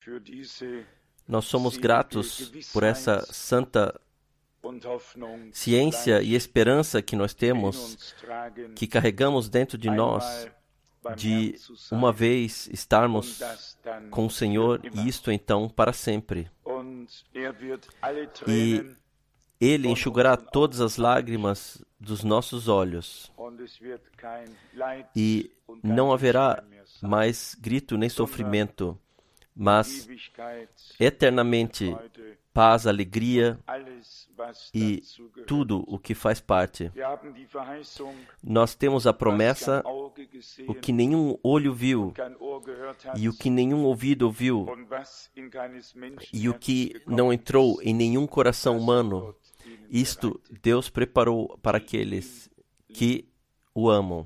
Nós somos gratos por essa santa ciência e esperança que nós temos, que carregamos dentro de nós, de uma vez estarmos com o Senhor, e isto então para sempre. E Ele enxugará todas as lágrimas dos nossos olhos, e não haverá mais grito nem sofrimento, mas eternamente paz, alegria e tudo o que faz parte. Nós temos a promessa, o que nenhum olho viu, e o que nenhum ouvido ouviu, e o que não entrou em nenhum coração humano. Isto Deus preparou para aqueles que o amam.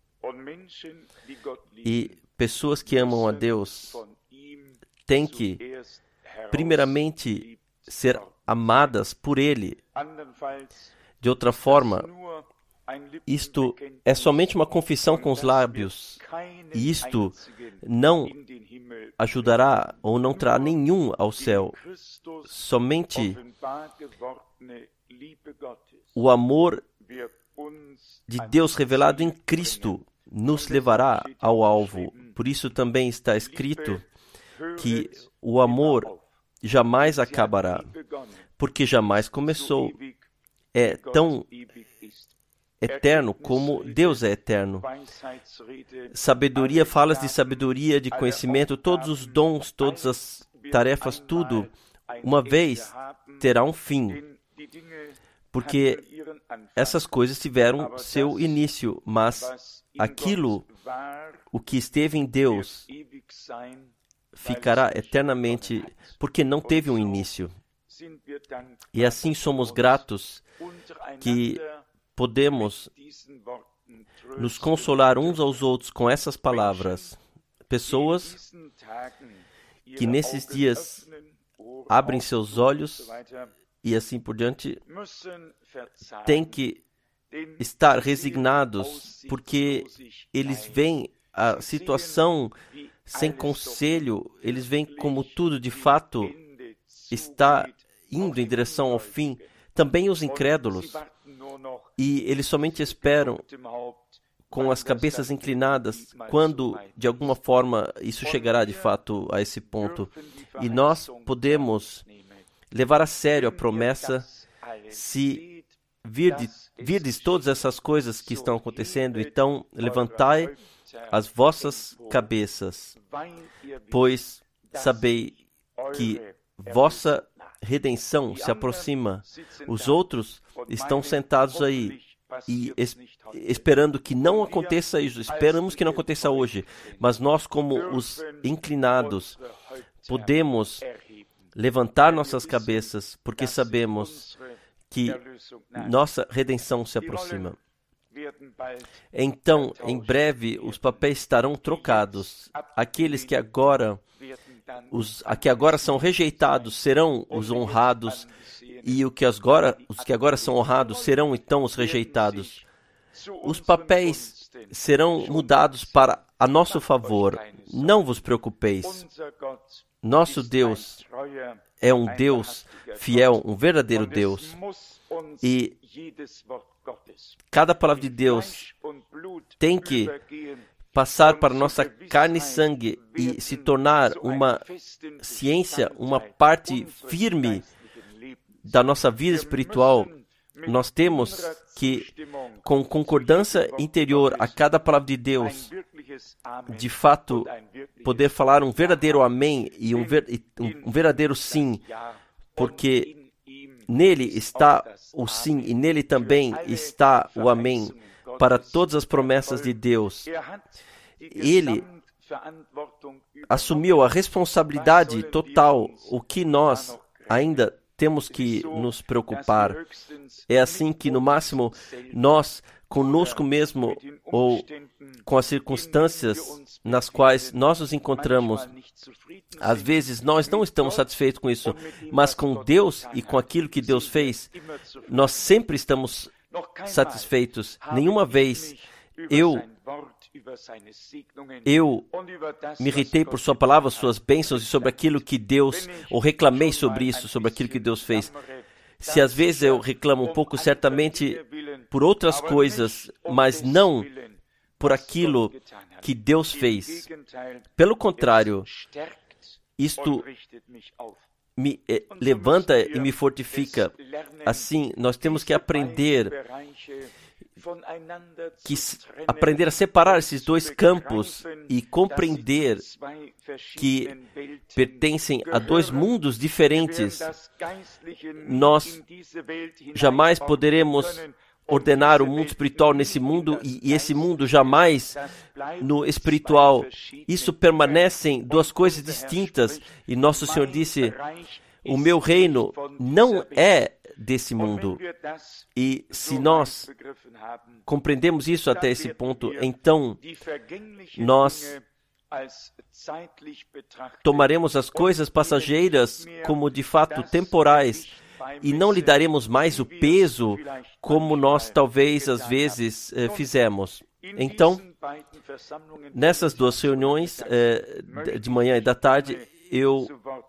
E pessoas que amam a Deus têm que, primeiramente, ser amadas por Ele. De outra forma, isto é somente uma confissão com os lábios, e isto não ajudará ou não trará nenhum ao céu. Somente o amor de Deus revelado em Cristo nos levará ao alvo. Por isso também está escrito que o amor jamais acabará, porque jamais começou. É tão eterno como Deus é eterno. Sabedoria, falas de sabedoria, de conhecimento, todos os dons, todas as tarefas, tudo, uma vez terá um fim, porque essas coisas tiveram seu início, mas aquilo, o que esteve em Deus, ficará eternamente, porque não teve um início. E assim somos gratos que podemos nos consolar uns aos outros com essas palavras. Pessoas que nesses dias abrem seus olhos e assim por diante, têm que estar resignados, porque eles veem a situação sem conselho, eles veem como tudo de fato está indo em direção ao fim. Também os incrédulos, e eles somente esperam com as cabeças inclinadas quando, de alguma forma, isso chegará de fato a esse ponto. E nós podemos levar a sério a promessa: se virdes todas essas coisas que estão acontecendo, então levantai as vossas cabeças, pois sabei que vossa redenção se aproxima. Os outros estão sentados aí e esperando que não aconteça isso. Esperamos que não aconteça hoje, mas nós, como os inclinados, podemos levantar nossas cabeças, porque sabemos que nossa redenção se aproxima. Então, em breve, os papéis estarão trocados. Aqueles que agora são rejeitados serão os honrados, e os que agora são honrados serão então os rejeitados. Os papéis serão mudados para a nosso favor. Não vos preocupeis. Nosso Deus é um Deus fiel, um verdadeiro Deus. E cada palavra de Deus tem que passar para nossa carne e sangue e se tornar uma ciência, uma parte firme da nossa vida espiritual. Nós temos que, com concordância interior a cada palavra de Deus, de fato, poder falar um verdadeiro amém e um verdadeiro sim, porque nele está o sim e nele também está o amém para todas as promessas de Deus. Ele assumiu a responsabilidade total, o que nós ainda temos que nos preocupar. É assim que, no máximo, nós, conosco mesmo, ou com as circunstâncias nas quais nós nos encontramos, às vezes nós não estamos satisfeitos com isso, mas com Deus e com aquilo que Deus fez, nós sempre estamos satisfeitos. Nenhuma vez Eu me irritei por sua palavra, suas bênçãos e sobre aquilo que Deus, ou reclamei sobre isso, sobre aquilo que Deus fez. Se às vezes eu reclamo um pouco, certamente por outras coisas, mas não por aquilo que Deus fez. Pelo contrário, isto me levanta e me fortifica. Assim, nós temos que aprender a separar esses dois campos e compreender que pertencem a dois mundos diferentes. Nós jamais poderemos ordenar o mundo espiritual nesse mundo e esse mundo jamais no espiritual. Isso permanecem duas coisas distintas. E Nosso Senhor disse: o meu reino não é desse mundo. E se nós compreendemos isso até esse ponto, então nós tomaremos as coisas passageiras como de fato temporais e não lhe daremos mais o peso como nós talvez às vezes fizemos. Então, nessas duas reuniões, de manhã e da tarde, eu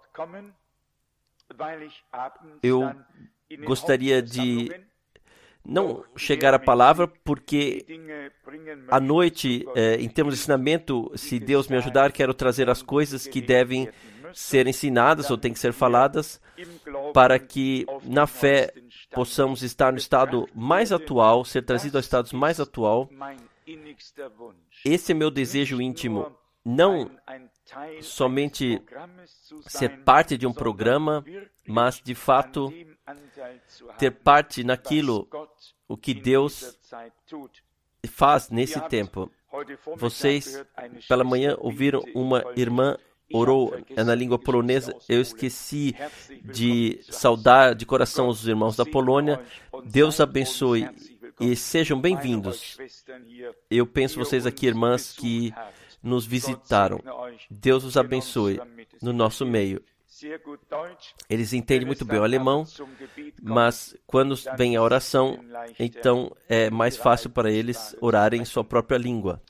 gostaria de não chegar à palavra, porque à noite, em termos de ensinamento, se Deus me ajudar, quero trazer as coisas que devem ser ensinadas ou têm que ser faladas, para que na fé possamos estar no estado mais atual, ser trazido ao estado mais atual. Esse é meu desejo íntimo, não somente ser parte de um programa, mas de fato ter parte naquilo o que Deus faz nesse tempo. Vocês, pela manhã, ouviram uma irmã orou na língua polonesa. Eu esqueci de saudar de coração os irmãos da Polônia. Deus abençoe e sejam bem-vindos. Eu penso vocês aqui, irmãs, que nos visitaram. Deus os abençoe no nosso meio. Eles entendem muito bem o alemão, mas quando vem a oração, então é mais fácil para eles orarem em sua própria língua.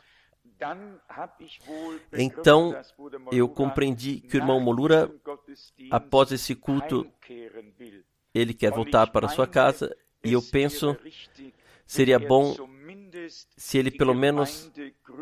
Então, eu compreendi que o irmão Molura, após esse culto, ele quer voltar para sua casa, e eu penso, seria bom se ele pelo menos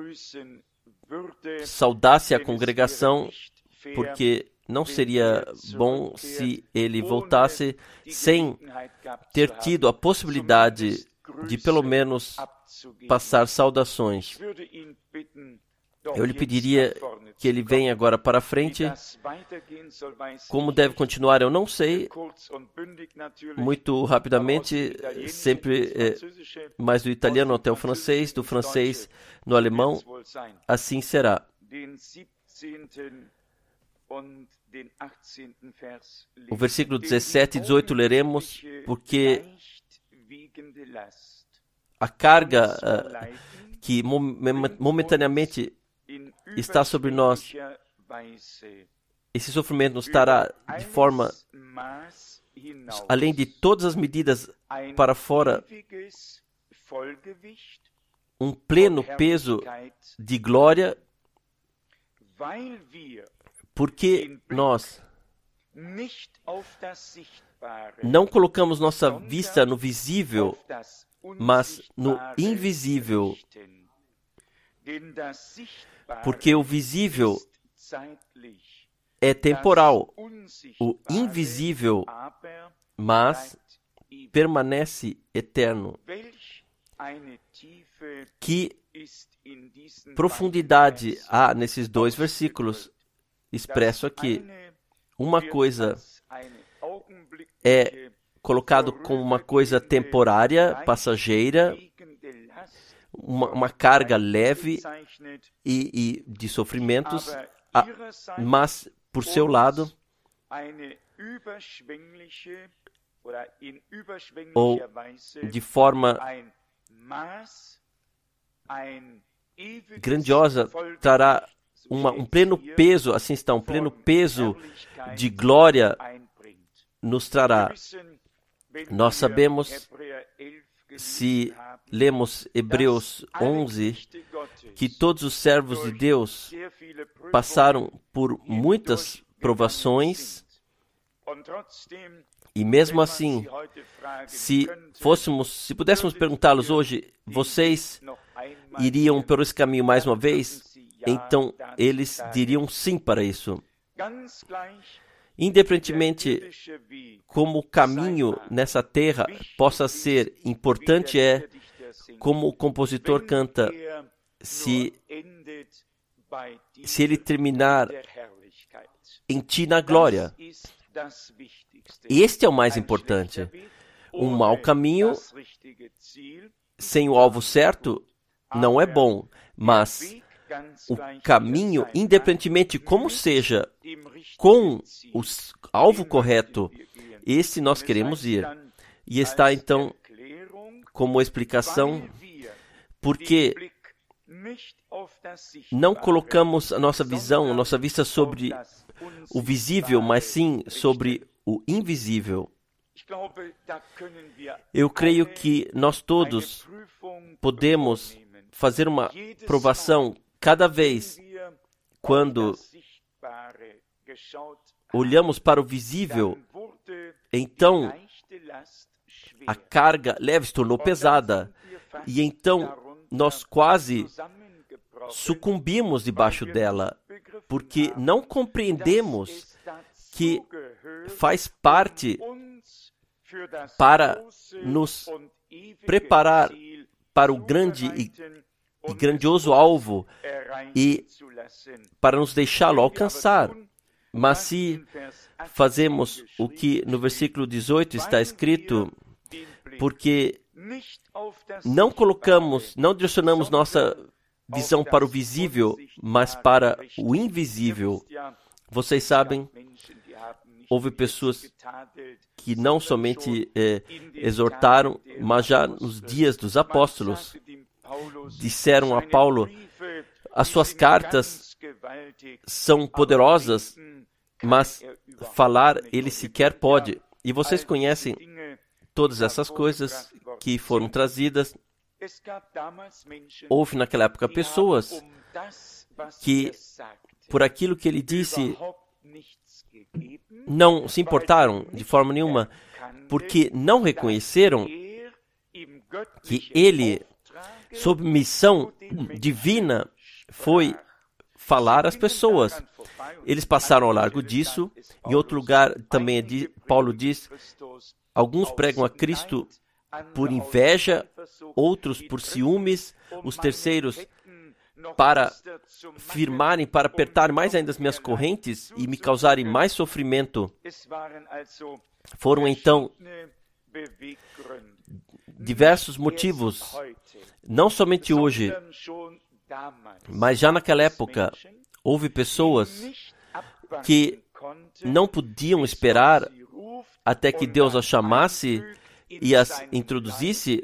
saudasse a congregação, porque não seria bom se ele voltasse sem ter tido a possibilidade de pelo menos passar saudações. Eu lhe pediria que ele venha agora para a frente. Como deve continuar, eu não sei. Muito rapidamente, sempre mais do italiano até o francês, do francês no alemão, assim será. O versículo 17 e 18 leremos, porque a carga que momentaneamente está sobre nós, esse sofrimento nos trará de forma, além de todas as medidas para fora, um pleno peso de glória, porque nós não colocamos nossa vista no visível, mas no invisível. Porque o visível é temporal, o invisível, mas permanece eterno. Que profundidade há nesses dois versículos expresso aqui. Uma coisa é colocado como uma coisa temporária, passageira, uma carga leve e de sofrimentos, mas, por seu lado, ou de forma grandiosa, trará um pleno peso, assim está, um pleno peso de glória nos trará. Nós sabemos, se lemos Hebreus 11, que todos os servos de Deus passaram por muitas provações, e mesmo assim, se pudéssemos perguntá-los hoje, vocês iriam por esse caminho mais uma vez? Então, eles diriam sim para isso. Independentemente como o caminho nessa terra possa ser importante, como o compositor canta, se ele terminar em ti na glória. Este é o mais importante. Um mau caminho sem o alvo certo não é bom, mas o caminho, independentemente como seja, com o alvo correto, esse nós queremos ir. E está então como explicação, porque não colocamos a nossa visão, a nossa vista sobre o visível, mas sim sobre o invisível. Eu creio que nós todos podemos fazer uma provação cada vez quando olhamos para o visível, então a carga leve se tornou pesada e então nós quase sucumbimos debaixo dela, porque não compreendemos que faz parte para nos preparar para o grande e grandioso alvo e para nos deixá-lo alcançar. Mas se fazemos o que no versículo 18 está escrito, porque não direcionamos nossa visão para o visível, mas para o invisível. Vocês sabem, houve pessoas que não somente exortaram, mas já nos dias dos apóstolos, disseram a Paulo, as suas cartas são poderosas, mas falar ele sequer pode. E vocês conhecem todas essas coisas que foram trazidas. Houve naquela época pessoas que, por aquilo que ele disse, não se importaram de forma nenhuma, porque não reconheceram que ele, sob missão divina, foi falar às pessoas. Eles passaram ao largo disso. Em outro lugar também Paulo diz, alguns pregam a Cristo por inveja, outros por ciúmes, os terceiros para firmarem, para apertar mais ainda as minhas correntes e me causarem mais sofrimento. Foram então diversos motivos, não somente hoje, mas já naquela época houve pessoas que não podiam esperar até que Deus as chamasse e as introduzisse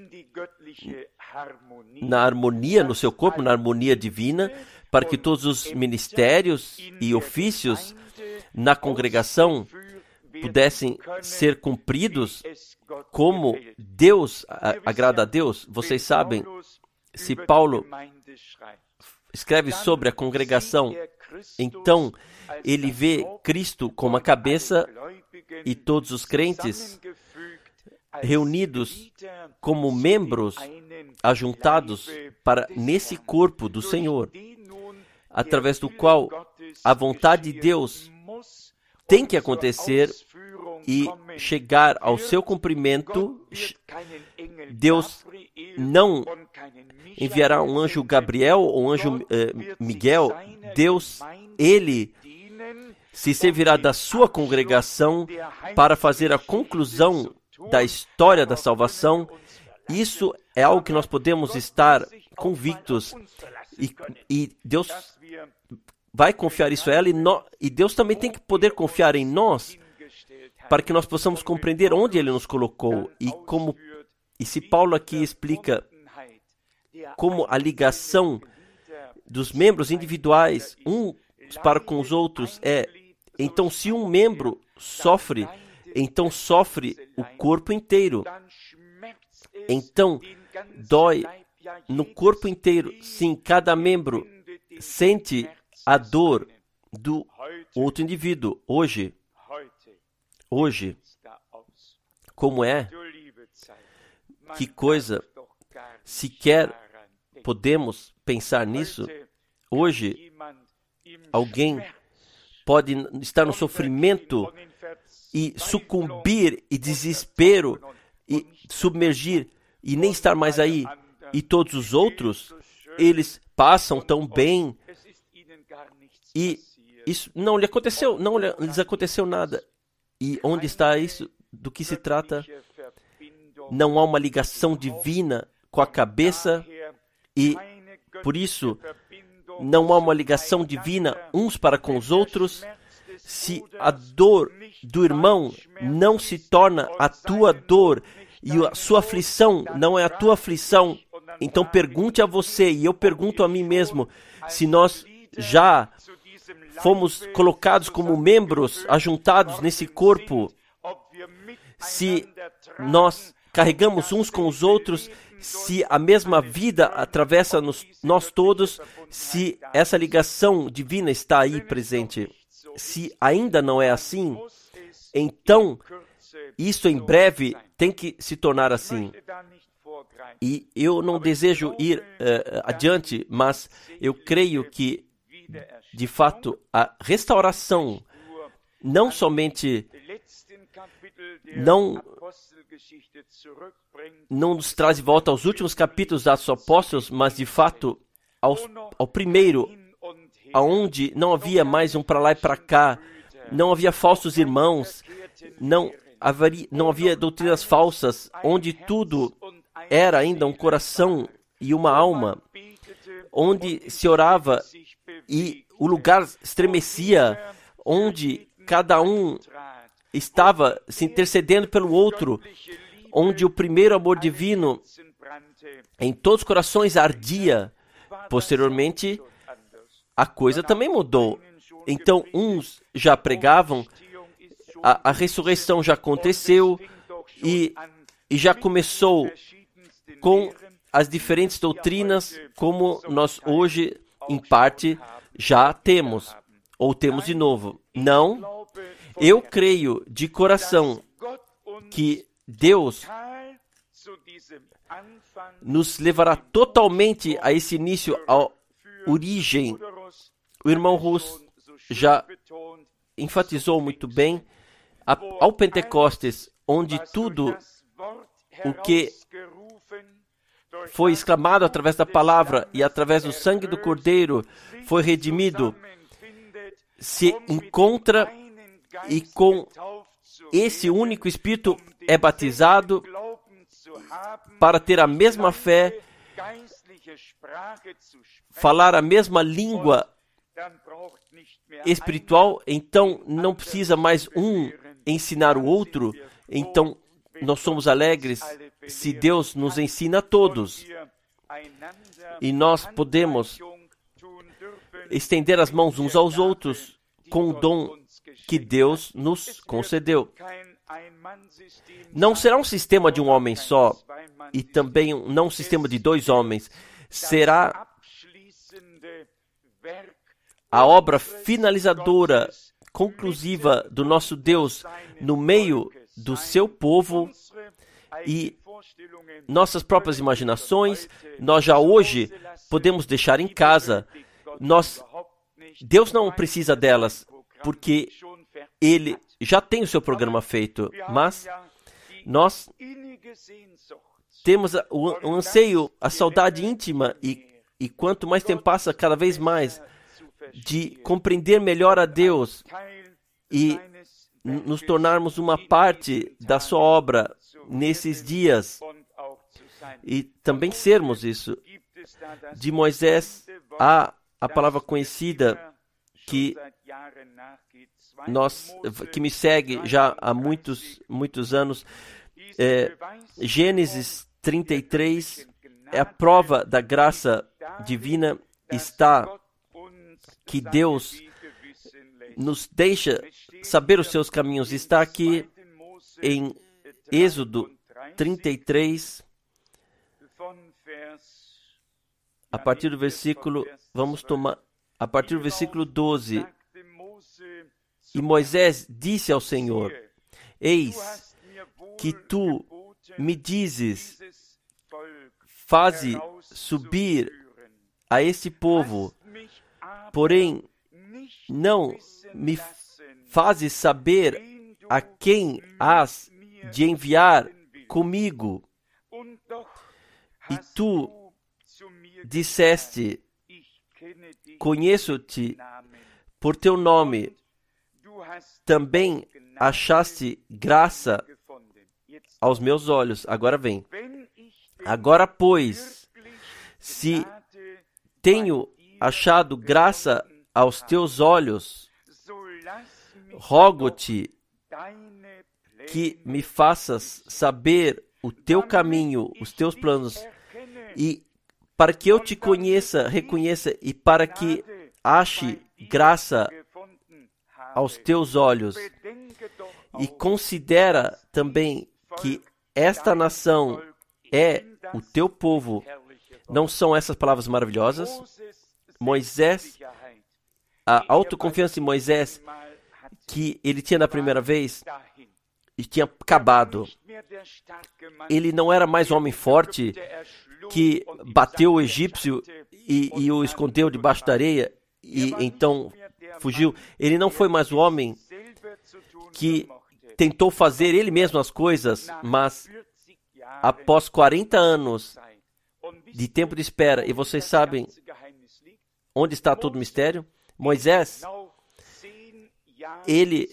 na harmonia, no seu corpo, na harmonia divina, para que todos os ministérios e ofícios na congregação pudessem ser cumpridos como Deus agrada a Deus. Vocês sabem, se Paulo escreve sobre a congregação, então ele vê Cristo como a cabeça e todos os crentes reunidos como membros ajuntados para nesse corpo do Senhor, através do qual a vontade de Deus tem que acontecer e chegar ao seu cumprimento. Deus não enviará um anjo Gabriel ou um anjo Miguel. Deus, ele se servirá da sua congregação para fazer a conclusão da história da salvação. Isso é algo que nós podemos estar convictos e Deus vai confiar isso a ela e Deus também tem que poder confiar em nós para que nós possamos compreender onde Ele nos colocou e se Paulo aqui explica como a ligação dos membros individuais uns para com os outros então se um membro sofre, então sofre o corpo inteiro. Então dói no corpo inteiro. Sim, cada membro sente a dor do outro indivíduo. Hoje, como é? Que coisa! Sequer podemos pensar nisso. Hoje, alguém pode estar no sofrimento e sucumbir e desespero e submergir e nem estar mais aí. E todos os outros, eles passam tão bem e isso não lhe aconteceu, não lhes aconteceu nada. E onde está isso? Do que se trata? Não há uma ligação divina com a cabeça e, por isso, não há uma ligação divina uns para com os outros. Se a dor do irmão não se torna a tua dor e a sua aflição não é a tua aflição, então pergunte a você, e eu pergunto a mim mesmo, se nós já fomos colocados como membros, ajuntados nesse corpo, se nós carregamos uns com os outros, se a mesma vida atravessa nós todos, se essa ligação divina está aí presente. Se ainda não é assim, então isso em breve tem que se tornar assim. E eu não desejo ir adiante, mas eu creio que, de fato, a restauração não somente não nos traz de volta aos últimos capítulos dos Apóstolos, mas de fato ao primeiro, aonde não havia mais um para lá e para cá, não havia falsos irmãos, não havia doutrinas falsas, onde tudo era ainda um coração e uma alma, onde se orava e o lugar estremecia, onde cada um estava se intercedendo pelo outro, onde o primeiro amor divino em todos os corações ardia. Posteriormente, a coisa também mudou. Então, uns já pregavam, a ressurreição já aconteceu e já começou com as diferentes doutrinas, como nós hoje, em parte, já temos, ou temos de novo. Não, eu creio de coração que Deus nos levará totalmente a esse início, à origem. O irmão Russ já enfatizou muito bem ao Pentecostes, onde tudo o que foi exclamado através da palavra e através do sangue do Cordeiro foi redimido, se encontra e com esse único Espírito é batizado para ter a mesma fé, falar a mesma língua espiritual, então não precisa mais um ensinar o outro, então nós somos alegres se Deus nos ensina a todos. E nós podemos estender as mãos uns aos outros com o dom que Deus nos concedeu. Não será um sistema de um homem só, e também não um sistema de dois homens. Será a obra finalizadora, conclusiva do nosso Deus no meio do seu povo, e nossas próprias imaginações, nós já hoje podemos deixar em casa. Deus não precisa delas, porque Ele já tem o seu programa feito, mas nós temos o anseio, a saudade íntima, e quanto mais tempo passa, cada vez mais, de compreender melhor a Deus e nos tornarmos uma parte da sua obra nesses dias, e também sermos isso. De Moisés há a palavra conhecida que me segue já há muitos anos. Gênesis 33 é a prova da graça divina, está que Deus nos deixa saber os seus caminhos. Está aqui em Êxodo 33, a partir do versículo, vamos tomar, a partir do versículo 12. E Moisés disse ao Senhor: Eis que tu me dizes, faze subir a este povo, porém não me fazes saber a quem has de enviar comigo. E tu disseste: conheço-te por teu nome, também achaste graça aos meus olhos. Agora vem. Agora, pois, se tenho achado graça aos teus olhos, rogo-te que me faças saber o teu caminho, os teus planos, e para que eu te conheça, reconheça, e para que ache graça aos teus olhos. E considera também que esta nação é o teu povo. Não são essas palavras maravilhosas? Moisés, a autoconfiança em Moisés que ele tinha da primeira vez e tinha acabado. Ele não era mais um homem forte que bateu o egípcio e o escondeu debaixo da areia e então fugiu. Ele não foi mais o homem que tentou fazer ele mesmo as coisas, mas após 40 anos de tempo de espera, e vocês sabem onde está todo o mistério? Moisés, ele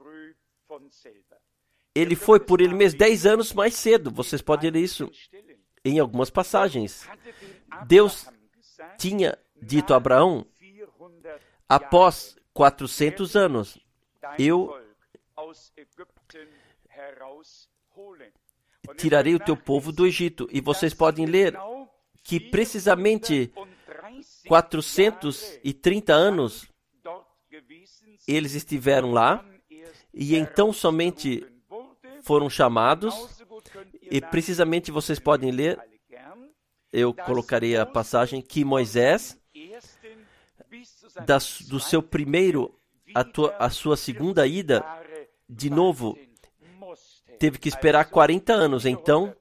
foi por ele mesmo 10 anos mais cedo. Vocês podem ler isso em algumas passagens. Deus tinha dito a Abraão, após 400 anos, eu tirarei o teu povo do Egito. E vocês podem ler que precisamente 430 anos eles estiveram lá, e então somente foram chamados, e precisamente vocês podem ler, eu colocarei a passagem, que Moisés, do seu primeiro a sua segunda ida, de novo, teve que esperar 40 anos. Então,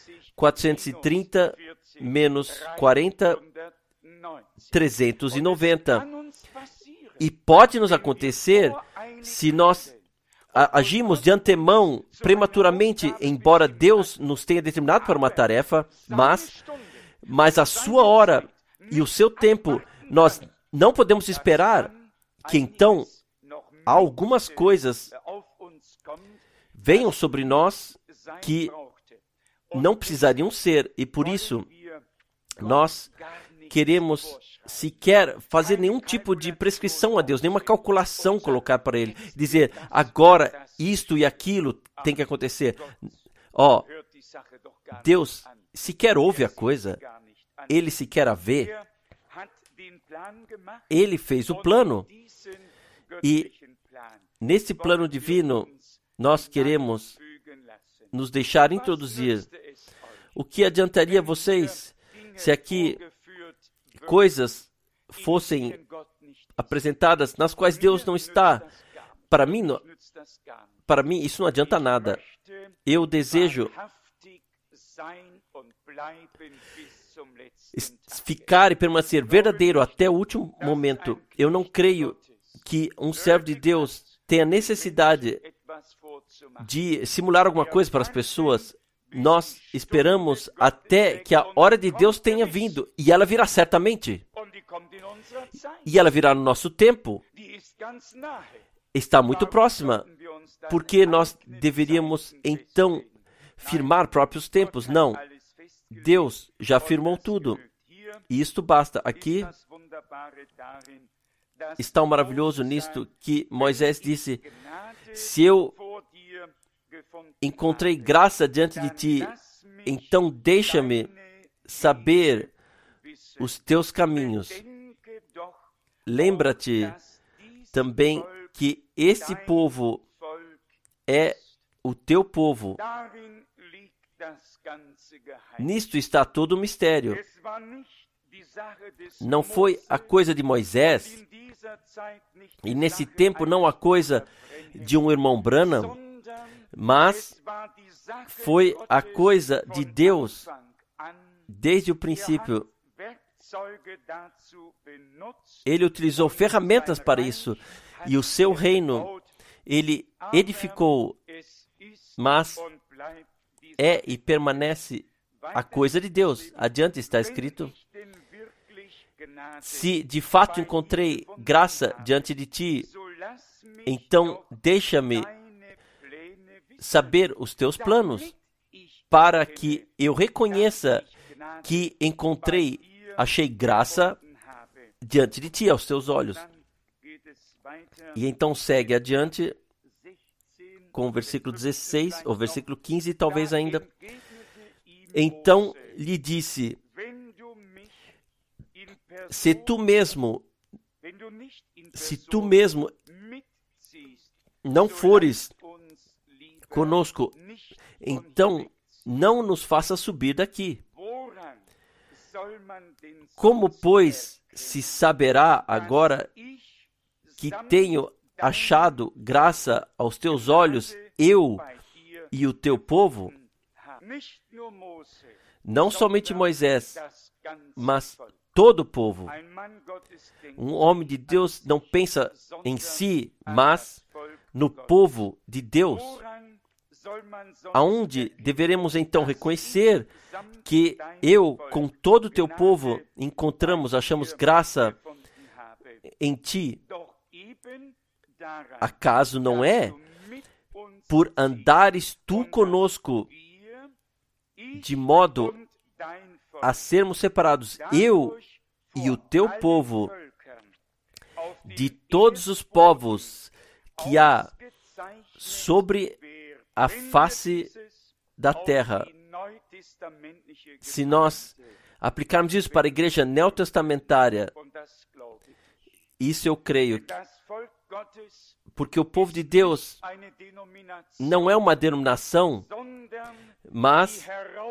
430 menos 40, 390. E pode nos acontecer, se nós agimos de antemão, prematuramente, embora Deus nos tenha determinado para uma tarefa, mas a sua hora e o seu tempo, nós não podemos esperar que então algumas coisas venham sobre nós que não precisariam ser, e por isso nós queremos sequer fazer nenhum tipo de prescrição a Deus, nenhuma calculação colocar para Ele, dizer, agora isto e aquilo tem que acontecer. Deus sequer ouve a coisa, Ele sequer a vê. Ele fez o plano, e nesse plano divino nós queremos nos deixar introduzir. O que adiantaria vocês se aqui coisas fossem apresentadas nas quais Deus não está? Para mim, isso não adianta nada. Eu desejo ficar e permanecer verdadeiro até o último momento. Eu não creio que um servo de Deus tenha necessidade de simular alguma coisa para as pessoas. Nós esperamos até que a hora de Deus tenha vindo, e ela virá certamente. E ela virá no nosso tempo. Está muito próxima, porque nós deveríamos então firmar próprios tempos. Não, Deus já firmou tudo, e isto basta. Aqui está o maravilhoso nisto que Moisés disse: se eu encontrei graça diante de ti, então deixa-me saber os teus caminhos. Lembra-te também que esse povo é o teu povo. Nisto está todo o mistério. não foi a coisa de Moisés, e nesse tempo não a coisa de um irmão Branham, mas foi a coisa de Deus desde o princípio. Ele utilizou ferramentas para isso, e o seu reino ele edificou, mas é e permanece a coisa de Deus. Adiante está escrito: se de fato encontrei graça diante de ti, então deixa-me saber os teus planos, para que eu reconheça que achei graça diante de ti, aos teus olhos. E então segue adiante com o versículo 16, ou versículo 15, talvez ainda. Então lhe disse: se tu mesmo não fores conosco, então não nos faça subir daqui. Como, pois, se saberá agora que tenho achado graça aos teus olhos, eu e o teu povo? Não somente Moisés, mas todo o povo. Um homem de Deus não pensa em si, mas no povo de Deus. Aonde deveremos então reconhecer que eu, com todo o teu povo, achamos graça em ti? Acaso não é por andares tu conosco, de modo a sermos separados, eu e o teu povo, de todos os povos que há sobre a face da terra? Se nós aplicarmos isso para a igreja neotestamentária, isso eu creio, porque o povo de Deus não é uma denominação, mas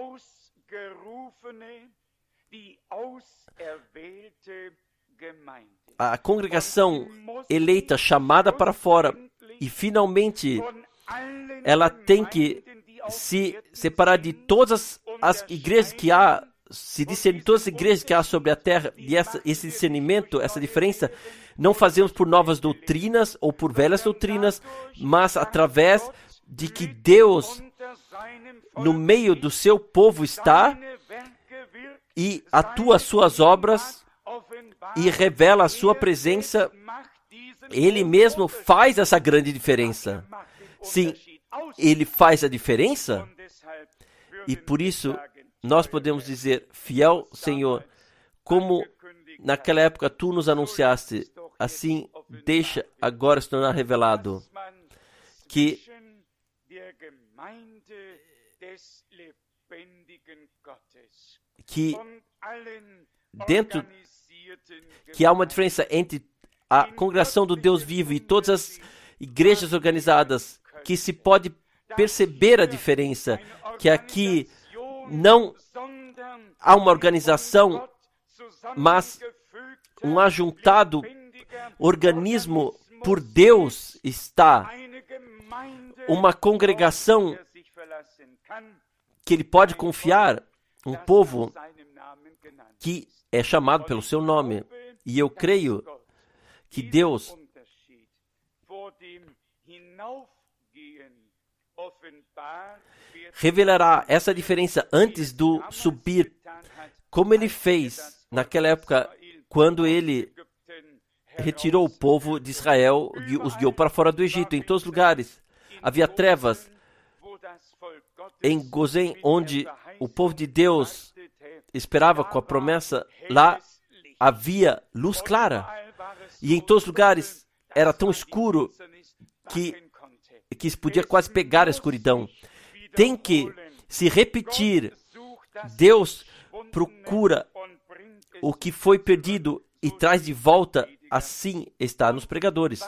a congregação eleita, chamada para fora, e finalmente ela tem que se separar de todas as igrejas que há, se discernir todas as igrejas que há sobre a terra, e esse discernimento, essa diferença, não fazemos por novas doutrinas ou por velhas doutrinas, mas através de que Deus, no meio do seu povo, está e atua suas obras e revela a sua presença. Ele mesmo faz essa grande diferença. Sim, ele faz a diferença, e por isso nós podemos dizer: fiel Senhor, como naquela época tu nos anunciaste, assim deixa agora se tornar revelado, que há uma diferença entre a congregação do Deus vivo e todas as igrejas organizadas, que se pode perceber a diferença, que aqui não há uma organização, mas um ajuntado organismo por Deus está, uma congregação que ele pode confiar, um povo que é chamado pelo seu nome. E eu creio que Deus revelará essa diferença antes do subir, como ele fez naquela época, quando ele retirou o povo de Israel e os guiou para fora do Egito. Em todos os lugares havia trevas. Em Gozém, onde o povo de Deus esperava com a promessa, lá havia luz clara. E em todos os lugares era tão escuro que se podia quase pegar a escuridão. Tem que se repetir. Deus procura o que foi perdido e traz de volta. Assim está nos pregadores.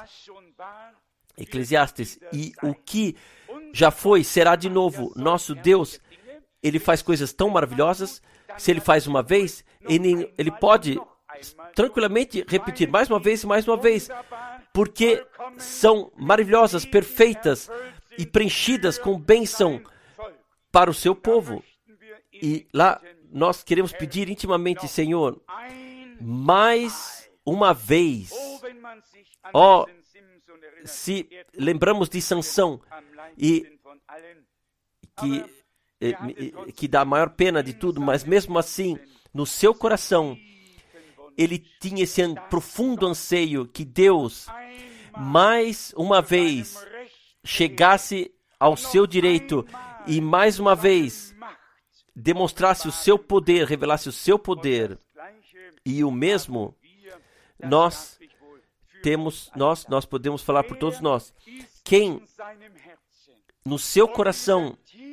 Eclesiastes. E o que já foi será de novo. Nosso Deus Ele faz coisas tão maravilhosas. Se ele faz uma vez, ele pode tranquilamente repetir mais uma vez e mais uma vez, porque são maravilhosas, perfeitas e preenchidas com bênção para o seu povo. E lá nós queremos pedir intimamente, Senhor, mais uma vez. Se lembramos de Sansão, e que dá a maior pena de tudo, mas mesmo assim, no seu coração, ele tinha esse profundo anseio que Deus, mais uma vez, chegasse ao seu direito e mais uma vez demonstrasse o seu poder, revelasse o seu poder. E o mesmo nós podemos falar por todos nós. Quem no seu coração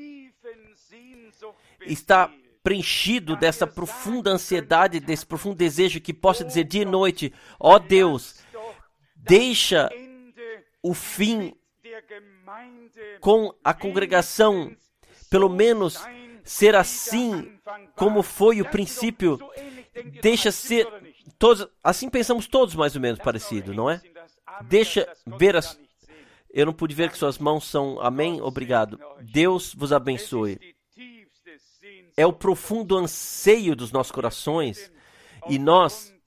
está preenchido dessa profunda ansiedade, desse profundo desejo, que possa dizer dia e noite: ó Deus, deixa o fim com a congregação, pelo menos ser assim como foi o princípio. Deixa ser todos, assim pensamos todos mais ou menos parecido, não é? Deixa ver eu não pude ver que suas mãos são amém, obrigado. Deus vos abençoe. É o profundo anseio dos nossos corações, e nós,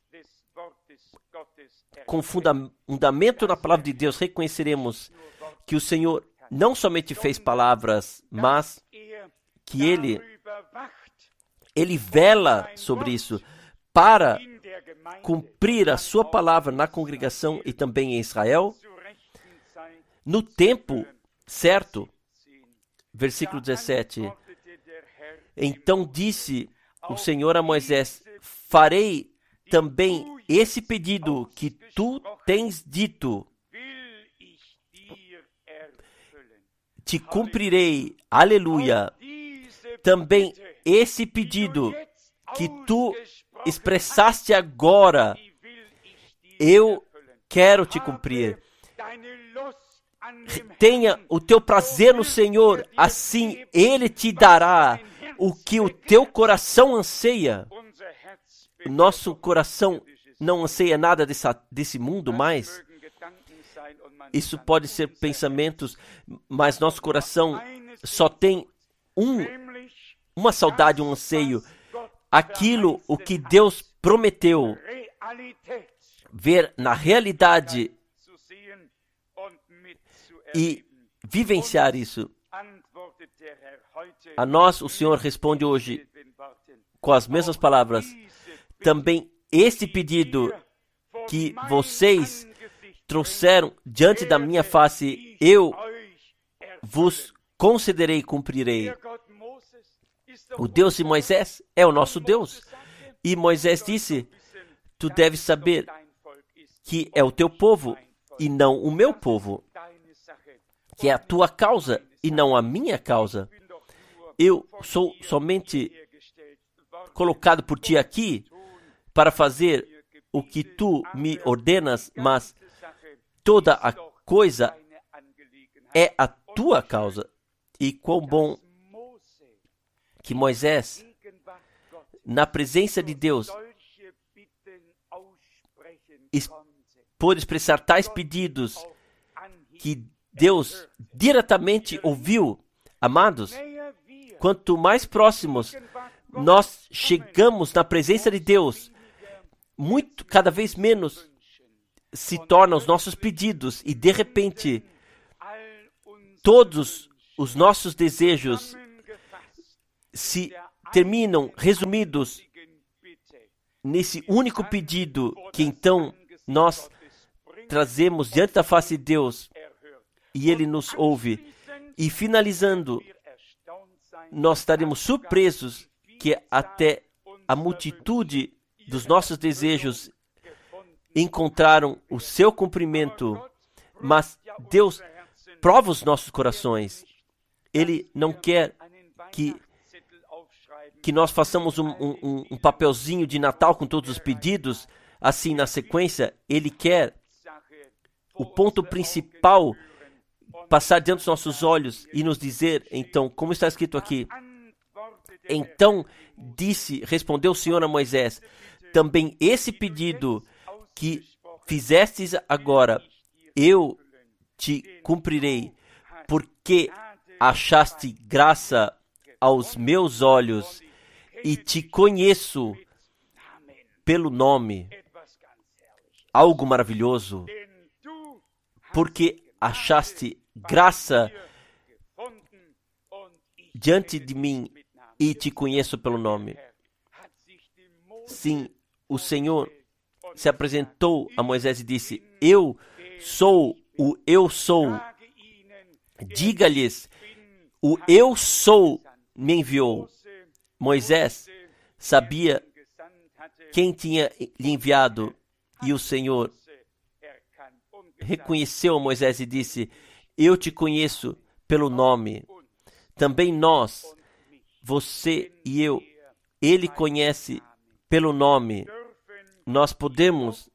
com fundamento na palavra de Deus, reconheceremos que o Senhor não somente fez palavras, mas que Ele vela sobre isso para cumprir a sua palavra na congregação e também em Israel, no tempo certo. Versículo 17. Então disse o Senhor a Moisés: farei também esse pedido que tu tens dito. Te cumprirei, aleluia. Também esse pedido que tu expressaste agora, eu quero te cumprir. Tenha o teu prazer no Senhor, assim Ele te dará o que o teu coração anseia. Nosso coração não anseia nada desse mundo mais. Isso pode ser pensamentos, mas nosso coração só tem uma saudade, um anseio. Aquilo o que Deus prometeu, ver na realidade e vivenciar isso. A nós, o Senhor responde hoje com as mesmas palavras. Também este pedido que vocês trouxeram diante da minha face, eu vos concederei e cumprirei. O Deus de Moisés é o nosso Deus. E Moisés disse: tu deves saber que é o teu povo e não o meu povo, que é a tua causa e não a minha causa. Eu sou somente colocado por ti aqui para fazer o que tu me ordenas, mas toda a coisa é a tua causa. E quão bom que Moisés, na presença de Deus, pôde expressar tais pedidos que Deus diretamente ouviu. Amados, quanto mais próximos nós chegamos na presença de Deus, cada vez menos se tornam os nossos pedidos, e de repente todos os nossos desejos se terminam resumidos nesse único pedido que então nós trazemos diante da face de Deus, e Ele nos ouve. E finalizando, nós estaremos surpresos que até a multitude dos nossos desejos encontraram o seu cumprimento. Mas Deus prova os nossos corações. Ele não quer que nós façamos um papelzinho de Natal com todos os pedidos, assim na sequência. Ele quer o ponto principal passar diante dos nossos olhos e nos dizer, então, como está escrito aqui: Então respondeu o Senhor a Moisés: também esse pedido que fizestes agora, eu te cumprirei, porque achaste graça aos meus olhos e te conheço pelo nome. Algo maravilhoso, porque achaste graça diante de mim e te conheço pelo nome. Sim, o Senhor se apresentou a Moisés e disse: eu sou o eu sou. Diga-lhes, o eu sou me enviou. Moisés sabia quem tinha lhe enviado, e o Senhor reconheceu a Moisés e disse: eu te conheço pelo nome. Também nós, você e eu, ele conhece pelo nome. Nós podemos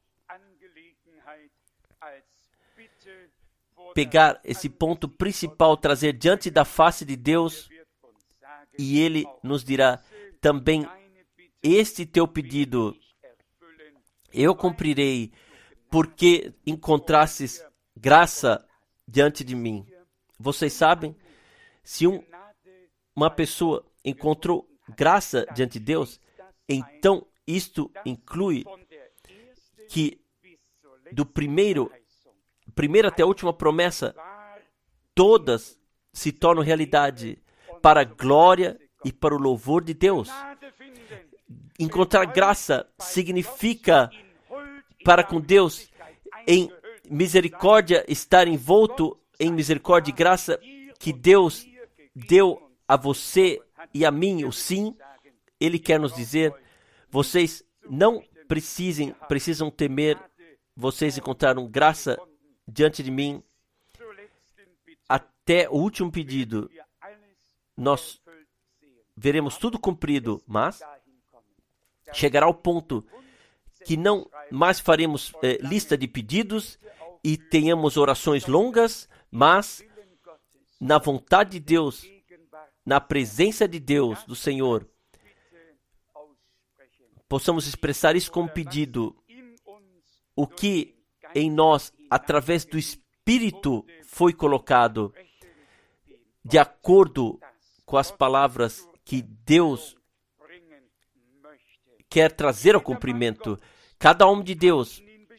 pegar esse ponto principal, trazer diante da face de Deus, e ele nos dirá: também este teu pedido eu cumprirei, porque encontrastes graça diante de mim. Vocês sabem, se uma pessoa encontrou graça diante de Deus, então isto inclui que do primeira até a última promessa, todas se tornam realidade para a glória e para o louvor de Deus. Encontrar graça significa, para com Deus, em misericórdia, estar envolto em misericórdia e graça que Deus deu a você e a mim, o sim. Ele quer nos dizer: vocês não precisam temer, vocês encontraram graça diante de mim. Até o último pedido, nós veremos tudo cumprido, mas chegará ao ponto que não mais faremos lista de pedidos e tenhamos orações longas, mas na vontade de Deus, na presença de Deus, do Senhor, possamos expressar isso como pedido. O que em nós, através do Espírito, foi colocado, de acordo com as palavras que Deus quer trazer ao cumprimento. Cada homem de Deus,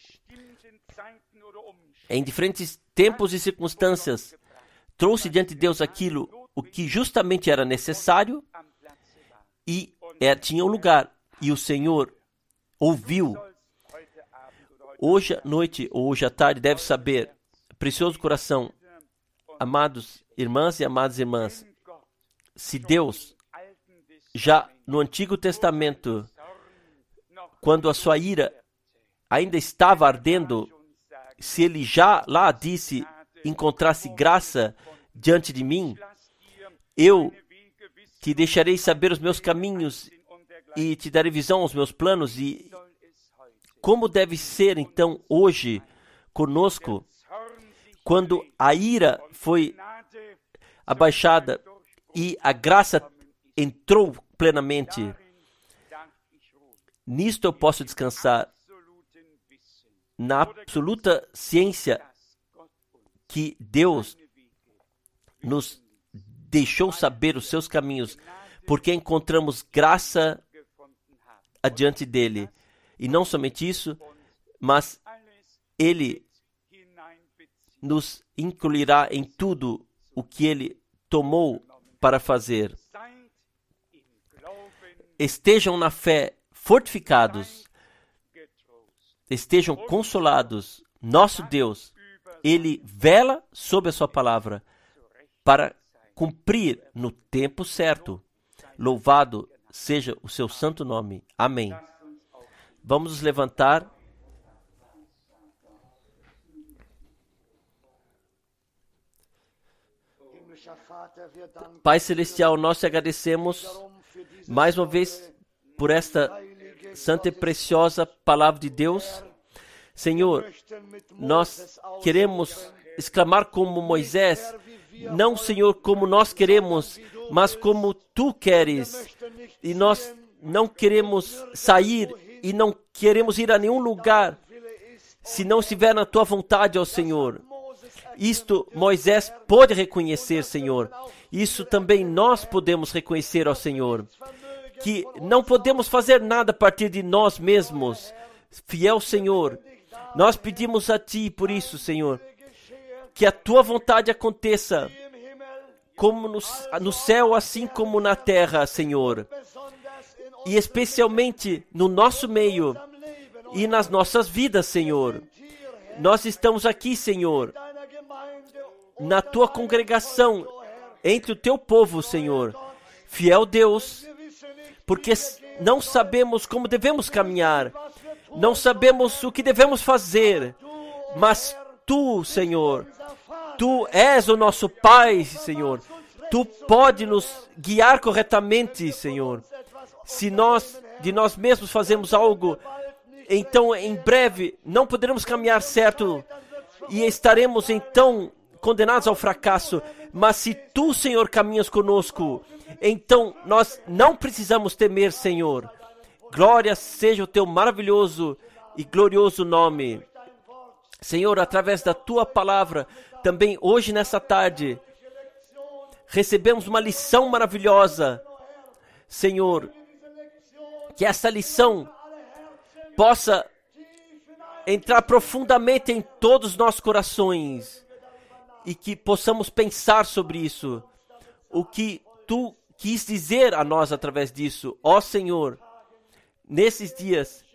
em diferentes tempos e circunstâncias, trouxe diante de Deus aquilo o que justamente era necessário e tinha um lugar. E o Senhor ouviu. Hoje à noite ou hoje à tarde deve saber, precioso coração, amados irmãs e amadas irmãs, se Deus, já no Antigo Testamento, quando a sua ira ainda estava ardendo, se ele já lá disse: encontrasse graça diante de mim, eu te deixarei saber os meus caminhos e te darei visão aos meus planos. E como deve ser então hoje conosco, quando a ira foi abaixada e a graça entrou plenamente. Nisto eu posso descansar, na absoluta ciência que Deus nos deixou saber os seus caminhos, porque encontramos graça adiante dele. E não somente isso, mas ele nos incluirá em tudo o que ele tomou para fazer. Estejam na fé fortificados, estejam consolados. Nosso Deus, ele vela sobre a sua palavra para cumprir no tempo certo. Louvado seja o seu santo nome. Amém. Vamos nos levantar. Pai Celestial, nós te agradecemos mais uma vez por esta santa e preciosa palavra de Deus. Senhor, nós queremos exclamar como Moisés, não, Senhor, como nós queremos, mas como Tu queres. E nós não queremos sair e não queremos ir a nenhum lugar se não estiver na Tua vontade, ó Senhor. Isto Moisés pode reconhecer, Senhor. Isso também nós podemos reconhecer, ó Senhor. Que não podemos fazer nada a partir de nós mesmos. Fiel Senhor, nós pedimos a Ti por isso, Senhor, que a Tua vontade aconteça, como no céu, assim como na terra, Senhor. E especialmente no nosso meio e nas nossas vidas, Senhor. Nós estamos aqui, Senhor, na Tua congregação, entre o Teu povo, Senhor. Fiel Deus, porque não sabemos como devemos caminhar, não sabemos o que devemos fazer, mas Tu, Senhor, Tu és o nosso Pai, Senhor. Tu pode nos guiar corretamente, Senhor. Se nós, de nós mesmos, fazemos algo, então em breve não poderemos caminhar certo e estaremos então condenados ao fracasso. Mas se Tu, Senhor, caminhas conosco, então nós não precisamos temer, Senhor. Glória seja o Teu maravilhoso e glorioso nome. Senhor, através da Tua palavra, também hoje nessa tarde, recebemos uma lição maravilhosa. Senhor, que essa lição possa entrar profundamente em todos os nossos corações e que possamos pensar sobre isso. O que Tu quis dizer a nós através disso. Ó Senhor, nesses dias,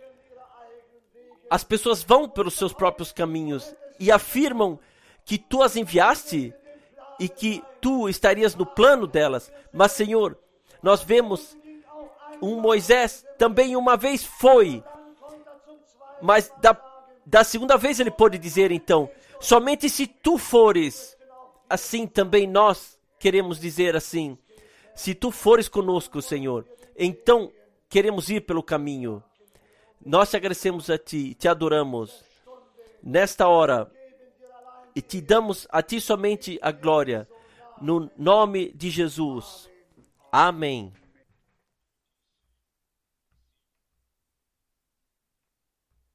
as pessoas vão pelos seus próprios caminhos e afirmam que Tu as enviaste e que Tu estarias no plano delas. Mas, Senhor, nós vemos Moisés também uma vez foi, mas da segunda vez ele pôde dizer então, somente se Tu fores, assim também nós queremos dizer assim, se Tu fores conosco, Senhor, então queremos ir pelo caminho. Nós te agradecemos a Ti, Te adoramos nesta hora e Te damos a Ti somente a glória, no nome de Jesus. Amém.